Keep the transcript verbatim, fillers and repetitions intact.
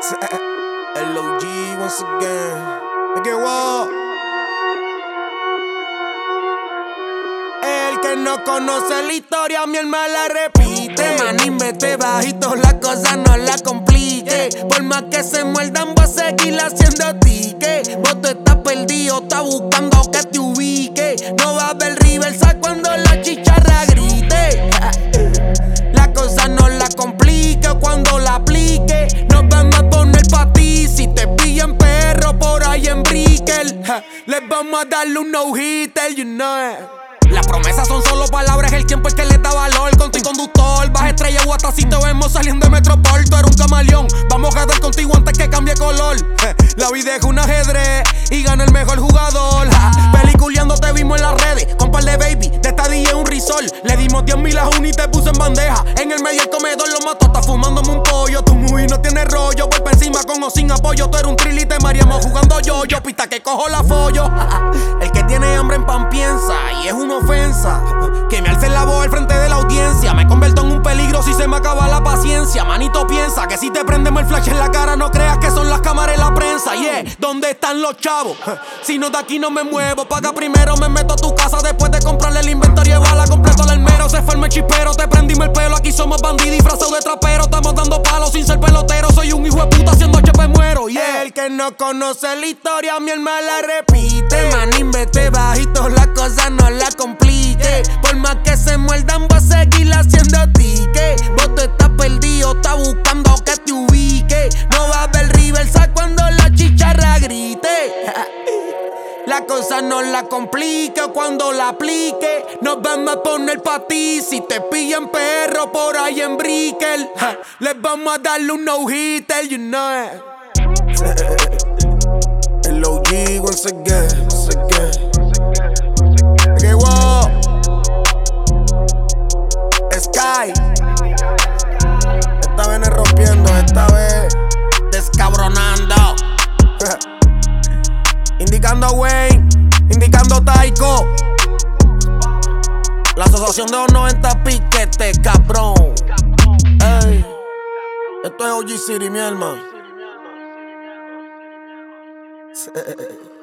El O G once again. ¿De qué wow? El que no conoce la historia, mi alma la repite. Maní, vete bajito, la cosa no la complique. Por más que se muerdan, voy a seguir haciendo tique. Vos tú estás perdido, estás buscando que te ubique. No va a haber reversa cuando la chicharra grite. La cosa no la complique cuando la aplique. Nos vamos a poner pa' ti si te pillan perro por ahí en Brickell. Les vamos a darle un no-hitter, you know it. Las promesas son solo palabras, el tiempo es que le da valor. Con tu conductor, vas estrella o hasta si te vemos saliendo de Metropol. Tú eres un camaleón, vamos a dar contigo antes que cambie color. La vida es un ajedrez y gana el mejor jugador. Peliculeando te vimos en las redes, con par de baby, de esta D J un risol. Le dimos diez mil a Juni y te puse en bandeja. En el medio del comedor lo mató, está fumándome un pollo. Tu movie no tiene rollo, vuelve encima con o sin apoyo. Tú eres un trill y te mareamos jugando yo. Yo pista que cojo la follo. El que tiene hambre en pan piensa y es una ofensa que me alce la voz al frente de la audiencia. Me convierto en un peligro si se me acaba la paciencia. Manito, piensa que si te prendemos el flash en la cara, no creas que son las cámaras y la prensa. Yeah, ¿dónde están los chavos? Si no de aquí no me muevo. Paga primero, me meto a tu casa después de comprarle el inventario de bala completo al almero. Se fue el chispero, te prendimos el pelo. Aquí somos bandidos disfrazados de trapero. Estamos dando palos sin ser pelotero. Soy un hijo de puta haciendo H P muero. Yeah. El que no conoce la historia, mi alma la repite. Manín, vete bajito, la cosa no la complique. Por más que se muerdan, voy a seguir haciendo tique. Vos tú estás perdido, estás buscando que te ubique. No va a haber reversa cuando la chicharra grite. La cosa no la complique cuando la aplique. Nos vamos a poner pa' ti si te pillan perro por ahí en Brickell. Les vamos a darle un no-hitter, you know it. El O G once again, once again. Okay, wow. Sky. Esta vez no rompiendo, esta vez descabronando. Indicando Wayne, indicando Taiko. La asociación de los noventa piquete, cabrón. Ey, esto es O G City, mi hermano.